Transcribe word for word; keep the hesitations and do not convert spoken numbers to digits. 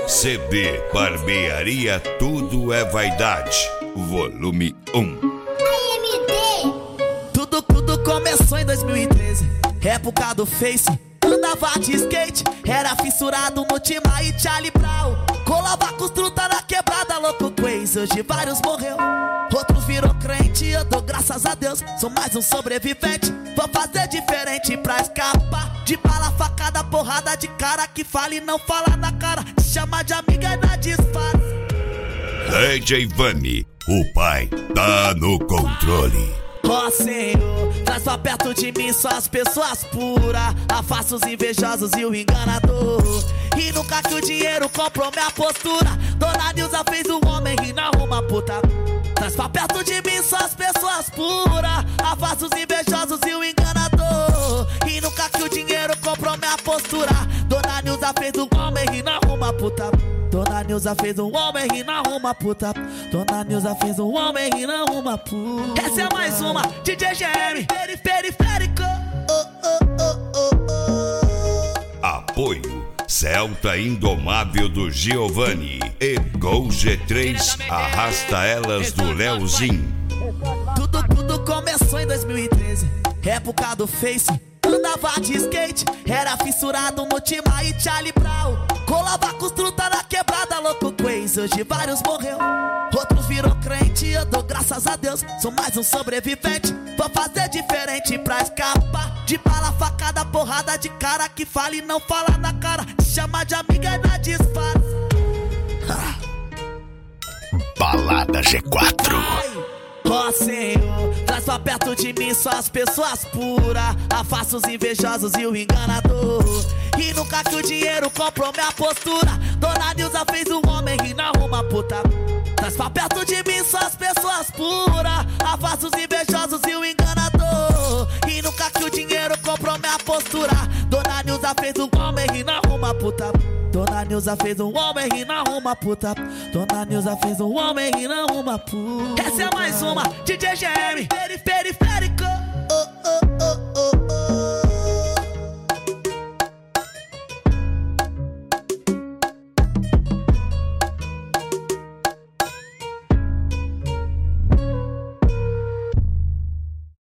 C D Barbearia Tudo é Vaidade, volume um. A M D. Tudo, tudo começou em dois mil e treze, época do Face. Andava de skate, era fissurado no Tima e Charlie Brown. Colava com os truta na quebrada, louco Quaze. Hoje vários morreu, outros virou crente. Eu dou graças a Deus, sou mais um sobrevivente. Vou fazer diferente pra escapar de bala, facada, porrada de cara que fala e não fala na cara. Te chama de amiga e dá disfarce. D J Vani, o pai tá no controle. Ó Senhor, traz pra perto de mim só as pessoas puras. Afasta os invejosos e o enganador. E nunca que o dinheiro comprou minha postura. Dona Nilza fez o homem rir na ruma puta. Traz pra perto de mim só as pessoas puras. Afasta os invejosos e o enganador. E nunca que o dinheiro comprou minha postura. Dona Nilza fez o homem rir na ruma puta. Dona Nilza fez um homem rir na ruma puta. Dona Nilza fez um homem rir na ruma puta. Essa é mais uma, D J G M, periférico. Oh, oh, oh, oh, oh. Apoio Celta Indomável do Giovanni e Gol G três Arrasta Elas do Leozinho. Tudo, tudo começou em dois mil e treze, época do Face. Andava de skate, era fissurado no Tima e Charlie Brown. Colava com os truta na quebrada, louco Quaze. Hoje vários morreu, outros virou crente. Eu dou graças a Deus, sou mais um sobrevivente. Vou fazer diferente pra escapar de bala, facada, porrada de cara que fala e não fala na cara. Te chama de amiga e dá disfarce. Balada G quatro. Ó Senhor, traz pra perto de mim só as pessoas puras. Afasta os invejosos e o enganador. E nunca que o dinheiro comprou minha postura. Dona Nilza fez o homem rir na ruma puta. Traz pra perto de mim só as pessoas puras. Afasta os invejosos e o enganador. E nunca que o dinheiro comprou minha postura. Dona Nilza fez o homem rir na ruma puta. Dona Nilza fez um homem rir na ruma puta. Dona Nilza fez um homem rir na ruma puta. Essa é mais uma, D J G M, periférico.